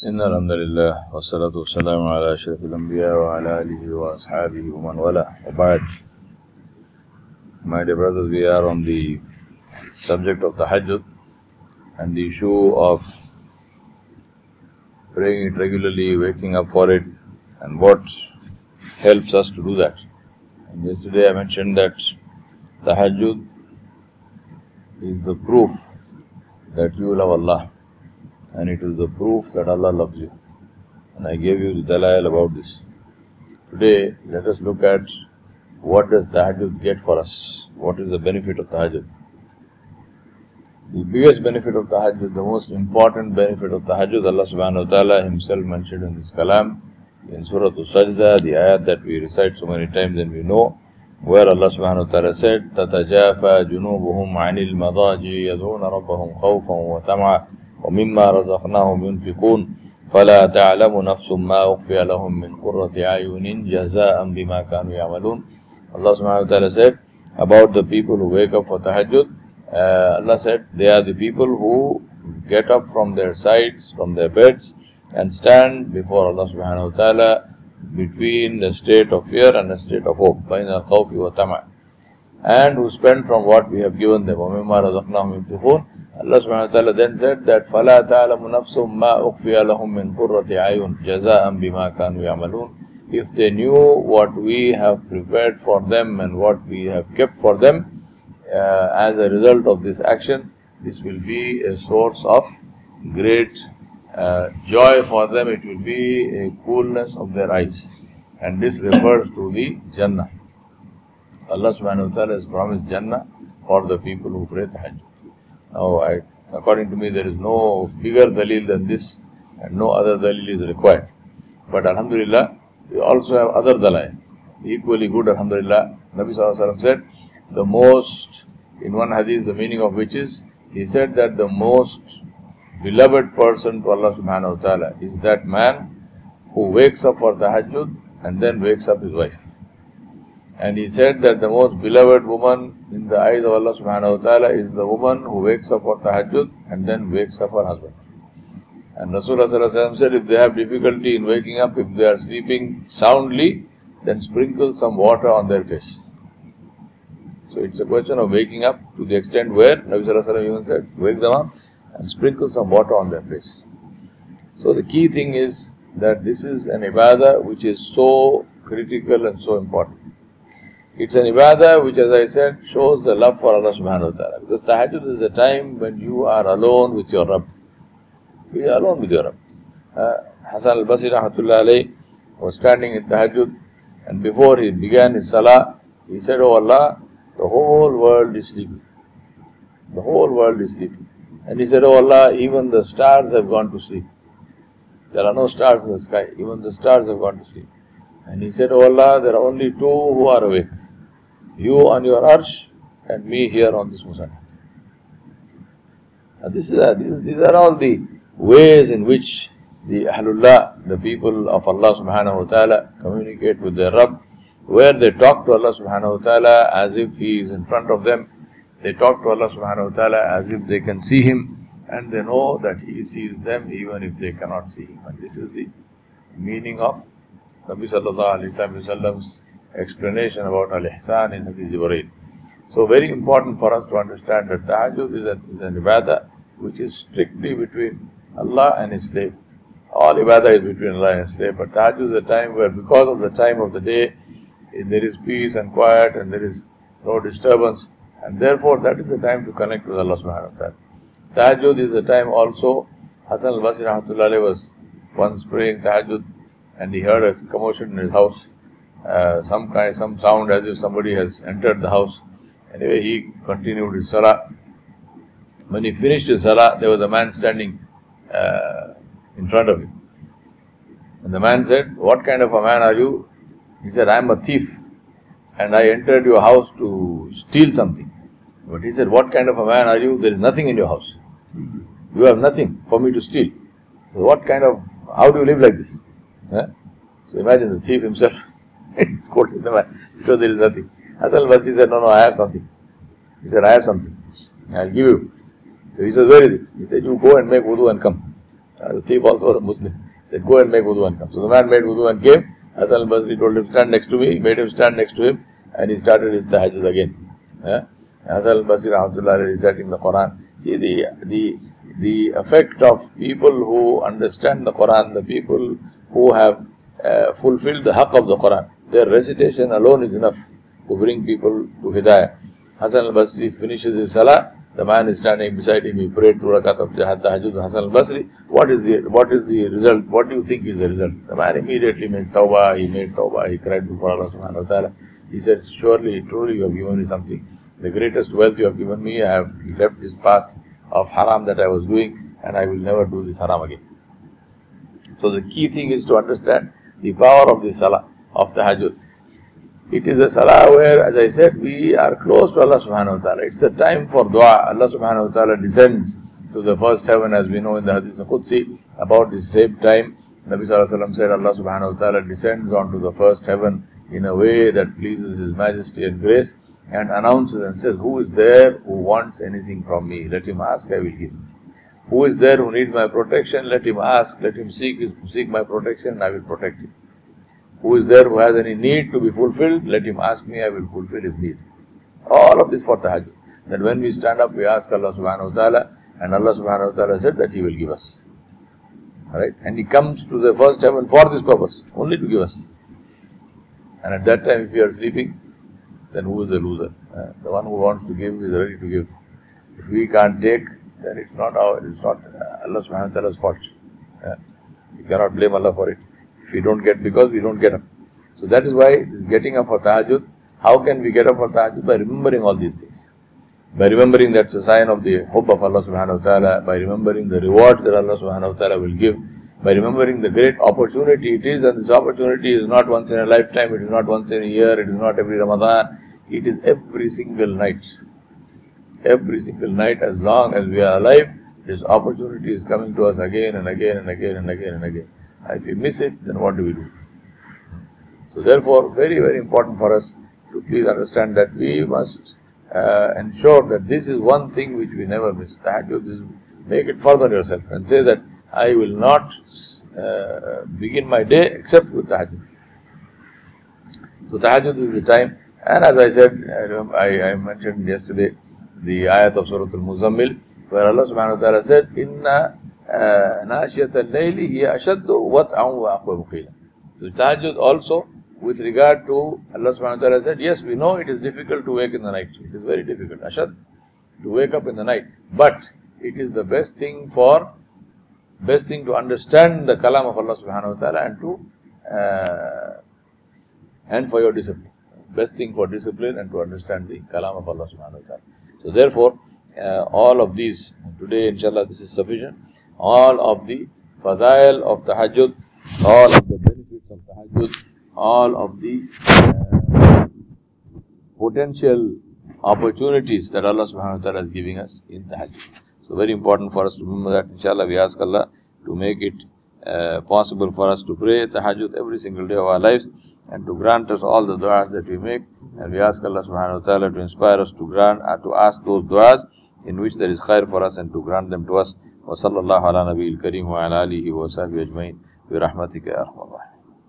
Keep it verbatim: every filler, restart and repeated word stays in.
إن الحمد لله والصلاة والسلام على أشرف الأنبياء وعلى آله وأصحابه ومن والاه. وبعد, my dear brothers, we are on the subject of Tahajjud and the issue of praying it regularly, waking up for it, and what helps us to do that. And yesterday I mentioned that Tahajjud is the proof that you love Allah, and it is the proof that Allah loves you. And I gave you the dalail about this. Today, let us look at what does Tahajjud get for us. What is the benefit of Tahajjud? The biggest benefit of Tahajjud, the most important benefit of Tahajjud, Allah subhanahu wa ta'ala himself mentioned in this kalam, in Surah Al-Sajda, the ayat that we recite so many times and we know, where Allah subhanahu wa ta'ala said, تَتَجَافَى جُنُوبُهُمْ عَنِ الْمَضَاجِعِ يَدْعُونَ رَبَّهُمْ خَوْفًا وَطَمَعًا وَمِمَّا رَزَقْنَاهُمْ يُنْفِقُونَ فَلَا تَعْلَمُ نَفْسٌ مَا أُخْفِيَ لَهُم مِّن قُرَّةِ أَعْيُنٍ جَزَاءً بِمَا كَانُوا يَعْمَلُونَ. Allah subhanahu wa ta'ala said about the people who wake up for tahajjud, uh, Allah said they are the people who get up from their sides, from their beds, and stand before Allah subhanahu wa ta'ala between the state of fear and the state of hope, بَيْنَ الْخَوْفِ وَالطَّمَعِ, and who spend from what we have given them. وَمِمَّا رَزَقْنَاهُمْ يُنْفِقُونَ. Allah subhanahu wa ta'ala then said that فَلَا تَعْلَمُ نَفْسٌ مَا أُخْفِيَ لَهُم مِّن قُرَّةِ أَعْيُنٍ جَزَاءً بِمَا كَانُوا يَعْمَلُونَ. If they knew what we have prepared for them and what we have kept for them, uh, as a result of this action, this will be a source of great uh, joy for them. It will be a coolness of their eyes. And this refers to the Jannah. Allah subhanahu wa ta'ala has promised Jannah for the people who pray Tahajjud. Now, I, according to me, there is no bigger dalil than this, and no other dalil is required. But alhamdulillah, we also have other dalil, equally good, alhamdulillah. Nabi sallallahu alaihi wasallam said, the most, in one hadith, the meaning of which is, he said that the most beloved person to Allah subhanahu wa ta'ala is that man who wakes up for tahajjud and then wakes up his wife. And he said that the most beloved woman in the eyes of Allah subhanahu wa ta'ala is the woman who wakes up for tahajjud and then wakes up her husband. And Rasulullah sallallahu alaihi wasallam said, if they have difficulty in waking up, if they are sleeping soundly, then sprinkle some water on their face. So it's a question of waking up to the extent where Nabi sallallahu alaihi wasallam even said, wake them up and sprinkle some water on their face. So the key thing is that this is an ibadah which is so critical and so important. It's an ibadah which, as I said, shows the love for Allah subhanahu wa ta'ala. Because tahajjud is a time when you are alone with your Rabb. You are alone with your Rabb. Uh, Hasan al-Basri rahmatullah alayhi was standing in tahajjud, and before he began his salah, he said, Oh Allah, the whole world is sleeping. The whole world is sleeping. And he said, Oh Allah, even the stars have gone to sleep. There are no stars in the sky. Even the stars have gone to sleep. And he said, Oh Allah, there are only two who are awake. You on your arsh and me here on this musalla. Now this is a, these, these are all the ways in which the Ahlullah, the people of Allah subhanahu wa ta'ala, communicate with their Rabb, where they talk to Allah subhanahu wa ta'ala as if He is in front of them. They talk to Allah subhanahu wa ta'ala as if they can see Him, and they know that He sees them even if they cannot see Him. And this is the meaning of Nabi sallallahu alayhi wa sallam's explanation about Al-Ihsan in Hadith Jibreel. So very important for us to understand that Tahajjud is, a, is an ibadah which is strictly between Allah and His slave. All ibadah is between Allah and His slave, but Tahajjud is a time where, because of the time of the day, there is peace and quiet and there is no disturbance, and therefore that is the time to connect with Allah subhanahu wa ta'ala. Tahajjud is the time also. Hasan al-Basri rahmatullah alayhi was once praying Tahajjud and he heard a commotion in his house. Uh, some kind, some sound as if somebody has entered the house. Anyway, he continued his salah. When he finished his salah, there was a man standing uh, in front of him. And the man said, what kind of a man are you? He said, I am a thief and I entered your house to steal something. But he said, what kind of a man are you? There is nothing in your house. You have nothing for me to steal. So what kind of, how do you live like this? Huh? So imagine the thief himself. He's scolding the man because there is nothing. Hasan al-Basri said, no, no, I have something. He said, I have something. I'll give you. So he said, where is it? He said, you go and make wudu and come. Uh, the thief also was a Muslim. He said, go and make wudu and come. So the man made wudu and came. Hasan al-Basri told him, stand next to me. He made him stand next to him. And he started his tahajjud again. Yeah? Hasan al-Basri rahmatullah reciting the Quran. See, the, the, the effect of people who understand the Quran, the people who have uh, fulfilled the haqq of the Quran, their recitation alone is enough to bring people to Hidayah. Hasan al-Basri finishes his salah. The man is standing beside him. He prayed two rakat of tahajjud. Hasan al-Basri, what is the what is the result? What do you think is the result? The man immediately made tawbah. He made tawbah. He cried before Allah subhanahu wa ta'ala. He said, surely, truly you have given me something. The greatest wealth you have given me. I have left this path of haram that I was doing, and I will never do this haram again. So the key thing is to understand the power of the salah, of tahajjud. It is a salah where, as I said, we are close to Allah subhanahu wa ta'ala. It's a time for dua. Allah subhanahu wa ta'ala descends to the first heaven, as we know in the Hadith al-Qudsi. About the same time, Nabi sallallahu alayhi wa sallam said, Allah subhanahu wa ta'ala descends onto the first heaven in a way that pleases His majesty and grace, and announces and says, who is there who wants anything from me? Let him ask, I will give. Who is there who needs my protection? Let him ask, let him seek, his, seek my protection, and I will protect him. Who is there who has any need to be fulfilled? Let him ask me, I will fulfill his need. All of this for tahajjud. That when we stand up, we ask Allah subhanahu wa ta'ala, and Allah subhanahu wa ta'ala said that He will give us. Alright? And He comes to the first heaven for this purpose, only to give us. And at that time, if you are sleeping, then who is the loser? Uh, the one who wants to give is ready to give. If we can't take, then it's not our, it's not uh, Allah subhanahu wa ta'ala's fault. Uh, you cannot blame Allah for it. If we don't get, because we don't get up. So that is why this getting up for tahajjud. How can we get up for tahajjud? By remembering all these things. By remembering that's a sign of the hope of Allah subhanahu wa ta'ala. By remembering the rewards that Allah subhanahu wa ta'ala will give. By remembering the great opportunity it is, and this opportunity is not once in a lifetime, it is not once in a year, it is not every Ramadan, it is every single night. Every single night, as long as we are alive, this opportunity is coming to us again and again and again and again and again. If we miss it, then what do we do? So therefore, very, very important for us to please understand that we must uh, ensure that this is one thing which we never miss. Tahajjud is, make it further yourself and say that I will not uh, begin my day except with tahajjud. So tahajjud is the time, and as I said, I, I mentioned yesterday the ayat of Surah Al-Muzammil, where Allah subhanahu wa ta'ala said, Inna nashiyat al-layli hiya ashaddu wat'an wa aqwamu qila. So tahajjud also, with regard to Allah subhanahu wa ta'ala said, yes, we know it is difficult to wake in the night. It is very difficult, ashad, to wake up in the night. But it is the best thing for Best thing to understand the kalam of Allah subhanahu wa ta'ala and to uh, and for your discipline. Best thing for discipline and to understand the kalam of Allah subhanahu wa ta'ala. So therefore, uh, all of these, today inshallah this is sufficient, all of the fadail of tahajjud, all of the benefits of tahajjud, all of the uh, potential opportunities that Allah subhanahu wa ta'ala is giving us in tahajjud. So very important for us to remember that. Inshallah, we ask Allah to make it uh, possible for us to pray tahajjud every single day of our lives, and to grant us all the du'as that we make. And we ask Allah subhanahu wa ta'ala to inspire us to grant, uh, to ask those du'as in which there is khair for us, and to grant them to us. Wa sallallahu ala nabiyil kareem wa ala alihi wa sahbihi ajma'in bi rahmatika ya arhamar rahimin.